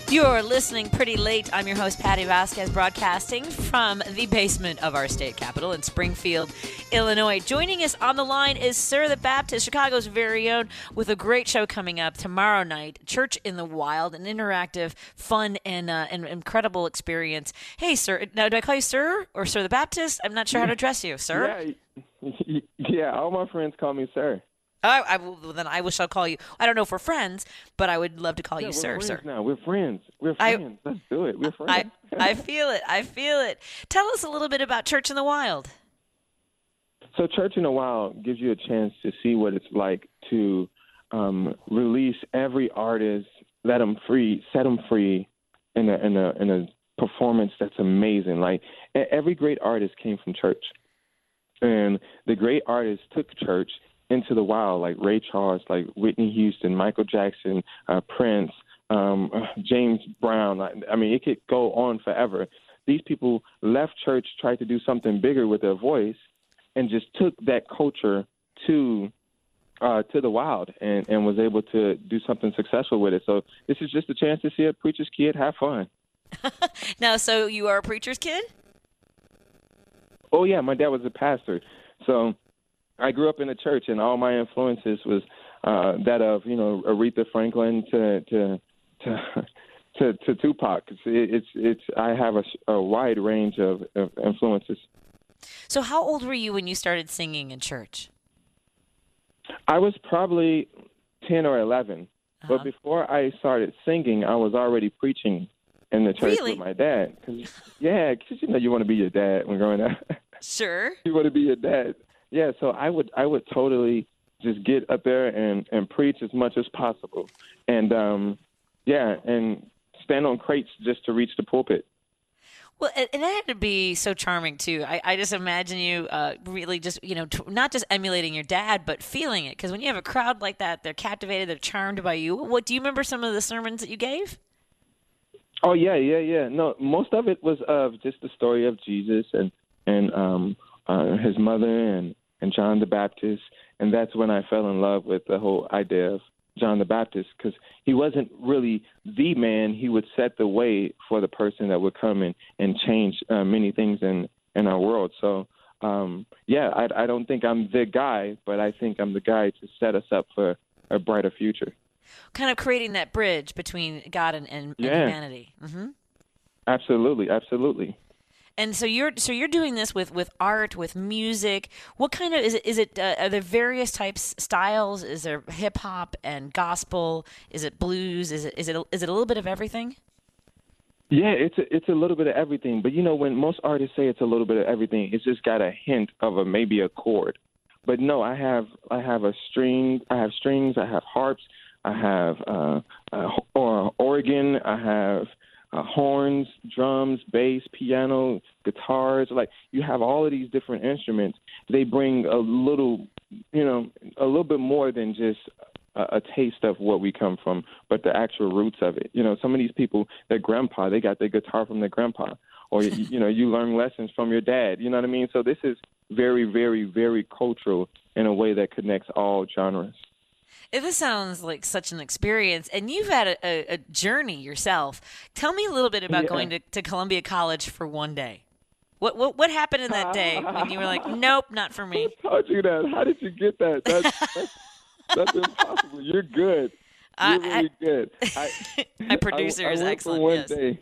You're listening pretty late. I'm your host, Patty Vasquez, broadcasting from the basement of our state capitol in Springfield, Illinois. Joining us on the line is Sir the Baptist, Chicago's very own, with a great show coming up tomorrow night, Church in the Wild, an interactive, fun, and incredible experience. Hey, sir. Now, do I call you Sir or Sir the Baptist? I'm not sure how to address you. Sir? Yeah, all my friends call me Sir. Then I wish I'll call you. I don't know if we're friends, but I would love to call you Sir. Now we're friends. We're friends. Let's do it. We're friends. I feel it. I feel it. Tell us a little bit about Church in the Wild. So Church in the Wild gives you a chance to see what it's like to release every artist, set them free in a performance that's amazing. Like every great artist came from church, and the great artists took church into the wild, like Ray Charles, like Whitney Houston, Michael Jackson, Prince, James Brown. I mean, it could go on forever. These people left church, tried to do something bigger with their voice, and just took that culture to the wild and was able to do something successful with it. So this is just a chance to see a preacher's kid have fun. Now, so you are a preacher's kid? Oh, yeah. My dad was a pastor. So I grew up in a church, and all my influences was that of, Aretha Franklin to Tupac. I have a wide range of influences. So how old were you when you started singing in church? I was probably 10 or 11. Uh-huh. But before I started singing, I was already preaching in the church Really? with my dad. Because you want to be your dad when growing up. Sure. You want to be your dad. Yeah, so I would totally just get up there and preach as much as possible. And, and stand on crates just to reach the pulpit. Well, and that had to be so charming, too. I just imagine you really just, not just emulating your dad, but feeling it. Because when you have a crowd like that, they're captivated, they're charmed by you. What do you remember some of the sermons that you gave? Oh, yeah. No, most of it was of just the story of Jesus and his mother and John the Baptist. And that's when I fell in love with the whole idea of John the Baptist, because he wasn't really the man. He would set the way for the person that would come and change many things in our world. So, I don't think I'm the guy, but I think I'm the guy to set us up for a brighter future. Kind of creating that bridge between God and humanity. Mm-hmm. Absolutely. And so you're doing this with art, with music. What kind of is it? Are there various types, styles? Is there hip hop and gospel? Is it blues? Is it a little bit of everything? Yeah, it's a little bit of everything. But when most artists say it's a little bit of everything, it's just got a hint of maybe a chord. But no, I have strings. I have harps. I have organ. I have horns, drums, bass, piano, guitars. Like, you have all of these different instruments. They bring a little bit more than just a taste of what we come from, but the actual roots of it. Some of these people, their grandpa, they got their guitar from their grandpa, or you learn lessons from your dad. You know what I mean? So this is very, very, very cultural in a way that connects all genres. This sounds like such an experience, and you've had a journey yourself. Tell me a little bit about going to Columbia College for one day. What happened in that day when you were like, nope, not for me? Who taught you that? How did you get that? That's impossible. You're good. You're really good. My producer is excellent. One day.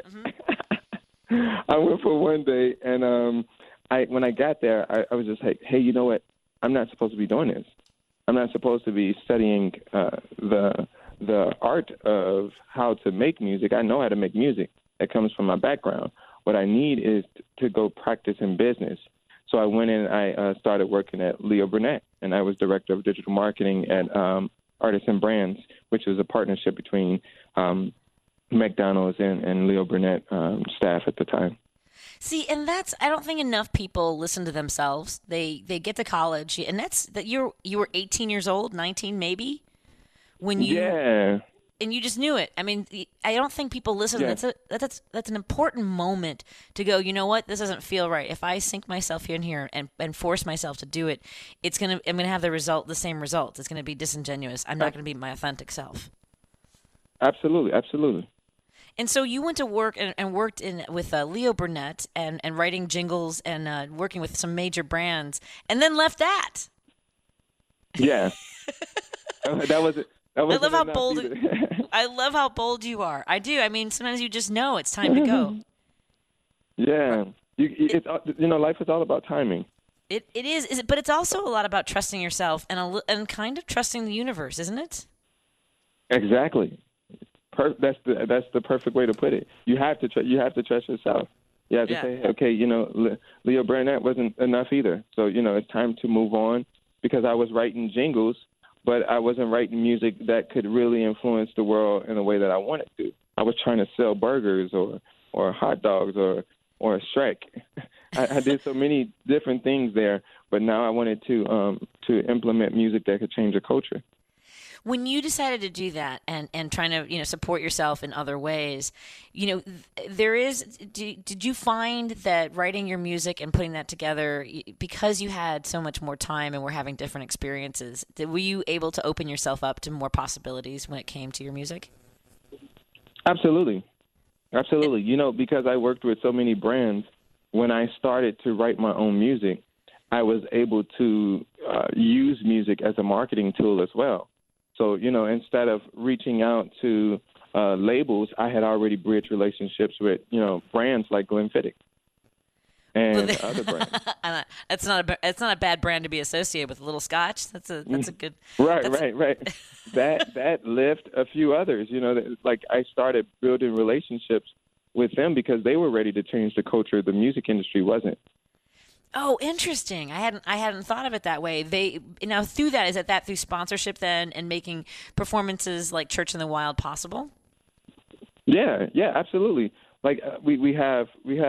I went for one day, and when I got there, I was just like, hey, you know what? I'm not supposed to be doing this. I'm not supposed to be studying the art of how to make music. I know how to make music. That comes from my background. What I need is to go practice in business. So I went in and I started working at Leo Burnett, and I was director of digital marketing at Artisan Brands, which was a partnership between McDonald's and Leo Burnett staff at the time. See, and I don't think enough people listen to themselves. They get to college, and you were 18 years old, 19 maybe, when you and you just knew it. I mean, I don't think people listen. Yeah. That's an important moment to go, you know what? This doesn't feel right. If I sink myself in here and force myself to do it, I'm gonna have the same result. It's gonna be disingenuous. I'm not gonna be my authentic self. Absolutely. And so you went to work and worked with Leo Burnett and writing jingles and working with some major brands, and then left that. Yeah, that wasn't I love how enough bold. either. I love how bold you are. I do. I mean, sometimes you just know it's time to go. Yeah, it's life is all about timing. It is, but it's also a lot about trusting yourself and kind of trusting the universe, isn't it? Exactly. That's the perfect way to put it. You have to trust yourself. You have to say, okay, Leo Burnett wasn't enough either. So it's time to move on, because I was writing jingles, but I wasn't writing music that could really influence the world in a way that I wanted to. I was trying to sell burgers or hot dogs or Shrek. I did so many different things there, but now I wanted to implement music that could change the culture. When you decided to do that and trying to support yourself in other ways, did you find that writing your music and putting that together, because you had so much more time and were having different experiences, were you able to open yourself up to more possibilities when it came to your music? Absolutely. Because I worked with so many brands, when I started to write my own music, I was able to use music as a marketing tool as well. So, instead of reaching out to labels, I had already bridged relationships with, brands like Glenfiddich and other brands. It's not a bad brand to be associated with. A Little Scotch. That's a good. Right. That lift a few others. Like I started building relationships with them because they were ready to change the culture. The music industry wasn't. Oh, interesting. I hadn't thought of it that way. Now through that, is it that through sponsorship then and making performances like Church in the Wild possible? Yeah, absolutely. Like we have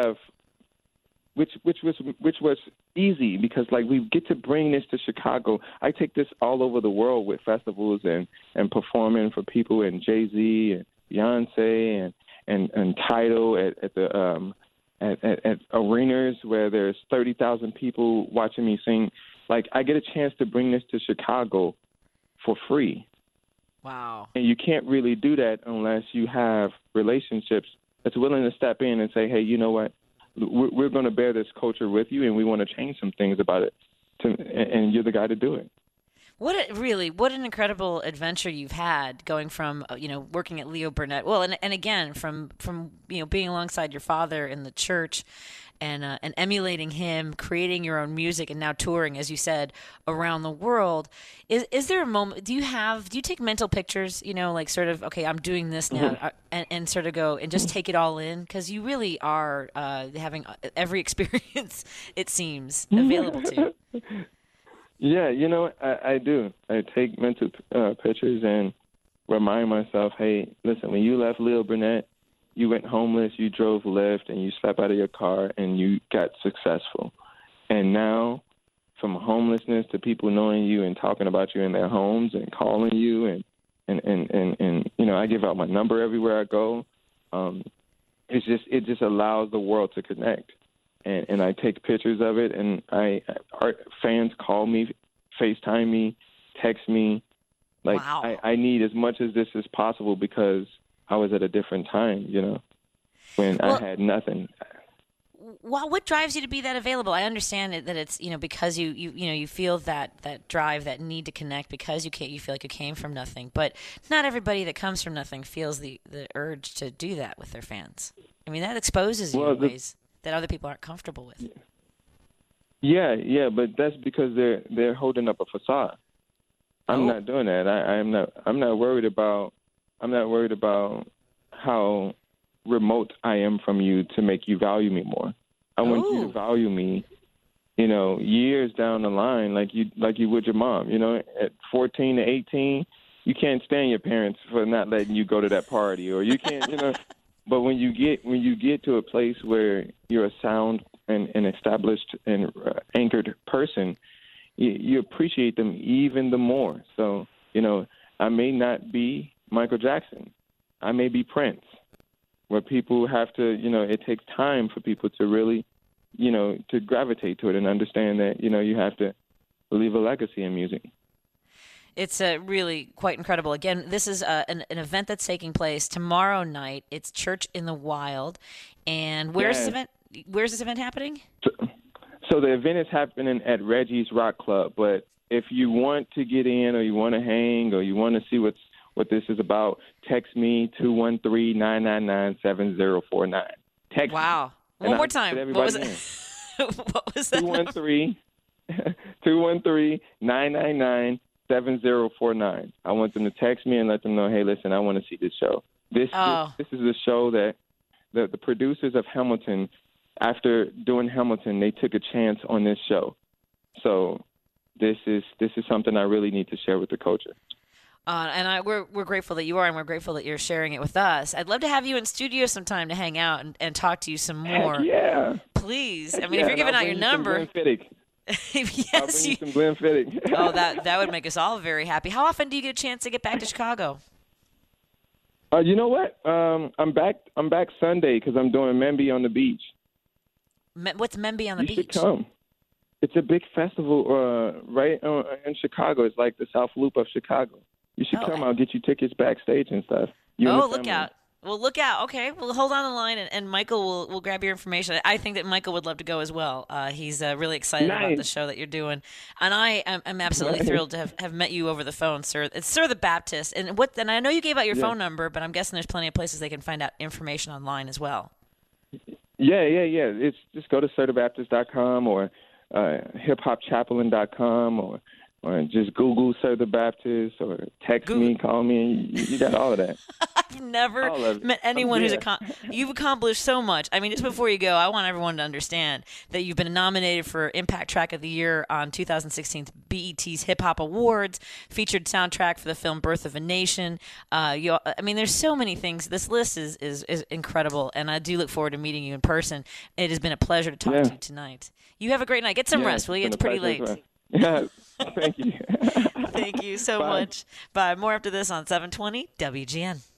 which was easy because like we get to bring this to Chicago. I take this all over the world with festivals and performing for people and Jay-Z and Beyonce and Tidal at the at arenas where there's 30,000 people watching me sing. Like, I get a chance to bring this to Chicago for free. Wow. And you can't really do that unless you have relationships that's willing to step in and say, hey, you know what? We're going to bear this culture with you, and we want to change some things about it. And you're the guy to do it. What an incredible adventure you've had, going from working at Leo Burnett, well, and again from being alongside your father in the church, and emulating him, creating your own music, and now touring, as you said, around the world. Is there a moment? Do you take mental pictures? Like sort of, okay, I'm doing this now, and sort of go and just take it all in, because you really are having every experience, it seems, available to you. Yeah, I do. I take mental pictures and remind myself, hey, listen, when you left Leo Burnett, you went homeless, you drove Lyft, and you slept out of your car, and you got successful. And now, from homelessness to people knowing you and talking about you in their homes and calling you, and I give out my number everywhere I go. It just allows the world to connect. And I take pictures of it, and fans call me, FaceTime me, text me. Like, wow. I need as much as this as possible because I was at a different time, when I had nothing. Well, what drives you to be that available? I understand that it's because you feel that drive, that need to connect, because you feel like you came from nothing. But not everybody that comes from nothing feels the urge to do that with their fans. I mean, that exposes you in ways that other people aren't comfortable with. Yeah, but that's because they're holding up a facade. I'm not doing that. I'm not worried about how remote I am from you to make you value me more. I want you to value me, years down the line, like you would your mom. At 14 to 18, you can't stand your parents for not letting you go to that party, or you can't, But when you get to a place where you're a sound and established and anchored person, you appreciate them even the more. So, I may not be Michael Jackson. I may be Prince, where people have to, it takes time for people to really, to gravitate to it and understand that, you have to leave a legacy in music. It's really quite incredible. Again, this is an event that's taking place tomorrow night. It's Church in the Wild. And where's this event? Where's this event happening? So the event is happening at Reggie's Rock Club. But if you want to get in, or you want to hang, or you want to see what this is about, text me 213-999-7049. Text. Wow. Me. One more time. What was it? What was that? 213-999-7049. I want them to text me and let them know, hey, listen, I want to see this show. This is a show that the producers of Hamilton, after doing Hamilton, they took a chance on this show. So this is something I really need to share with the culture. And we're grateful that you are, and we're grateful that you're sharing it with us. I'd love to have you in studio sometime to hang out and talk to you some more. Heck yeah. Please. I mean, if you're giving out your number. I'll bring you some Glenfiddich. Oh, that would make us all very happy. How often do you get a chance to get back to Chicago? You know what? I'm back Sunday because I'm doing Memby on the Beach. What's Memby on the Beach? You should come. It's a big festival right in Chicago. It's like the South Loop of Chicago. You should come. I'll get you tickets backstage and stuff. Look out. Well, look out. Okay. Well, hold on the line, and Michael will grab your information. I think that Michael would love to go as well. He's really excited about the show that you're doing. And I am absolutely thrilled to have met you over the phone, sir. It's Sir the Baptist. And I know you gave out your phone number, but I'm guessing there's plenty of places they can find out information online as well. Yeah. It's just go to sirthebaptist.com or hiphopchaplain.com or just Google Sir the Baptist or text me, call me. You got all of that. I've never met anyone who's you've accomplished so much. I mean, just before you go, I want everyone to understand that you've been nominated for Impact Track of the Year on 2016's BET's Hip Hop Awards, featured soundtrack for the film Birth of a Nation. There's so many things. This list is incredible, and I do look forward to meeting you in person. It has been a pleasure to talk to you tonight. You have a great night. Get some rest, will you? It's pretty late. Yeah, thank you. Thank you so much. Bye. More after this on 720 WGN.